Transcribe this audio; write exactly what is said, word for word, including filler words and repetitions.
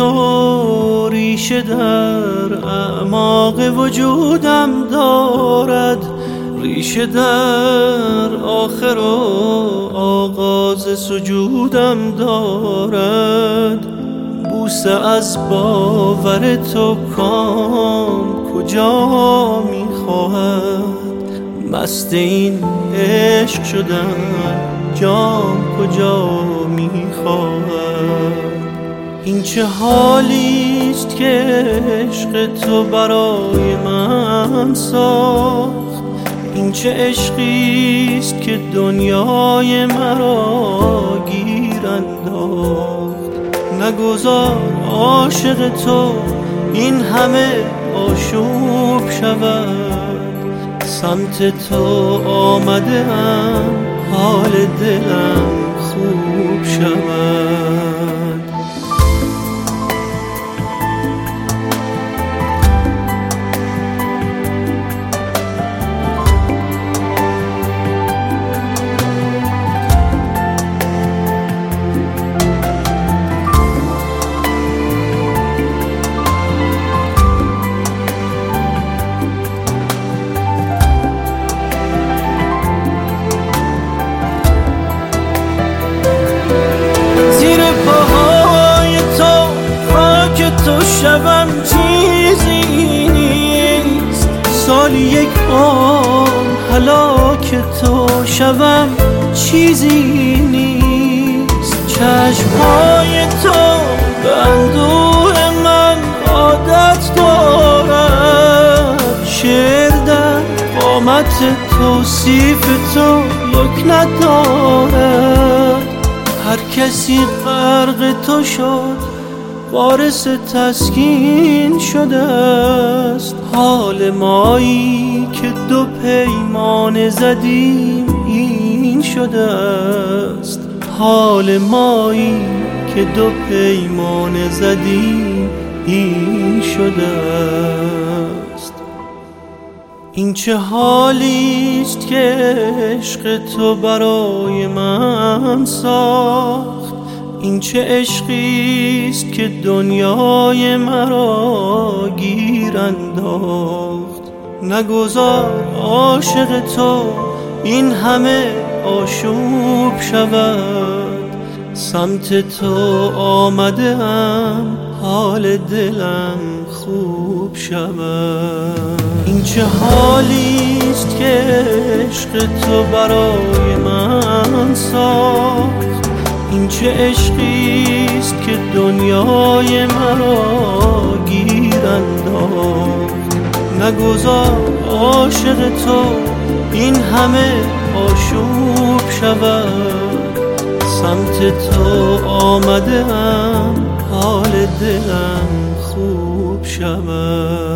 تو ریشه در اعماق وجودم دارد، ریشه در آخر و آغاز سجودم دارد. بوسه از باور تو کام کجا میخواهد، مست این عشق شدن جام کجا میخواهد. این چه حالیست که عشق تو برای من ساخت، این چه عشقیست که دنیای مرا گیر انداخت. نگذار عاشق تو این همه آشوب شود، سمت تو آمده ام حال دلم خوب شود. شبم چیزی نیست، سال یک عمر هلاک تو شبم چیزی نیست. چشمهای تو به اندوه من عادت دارد، شعر در قامت توصیف تو یک ندارد. هر کسی غرق تو شد وارث تسکین شده است، حال مایی که دو پیمان زدیم این شده است. حال مایی که دو پیمان زدیم این شده است. این چه حالیست که عشق تو برای من ساخت، این چه عشقیست که دنیای مرا گیر انداخت. نگذار عاشق تو این همه آشوب شود، سمت تو آمده ام حال دلم خوب شود. این چه حالیست که عشق تو برای من ساخت، این چه عشقیست که دنیای مرا گیر انداخت. نگذار عاشق تو این همه آشوب شود، سمت تو آمده ام حال دلم خوب شود.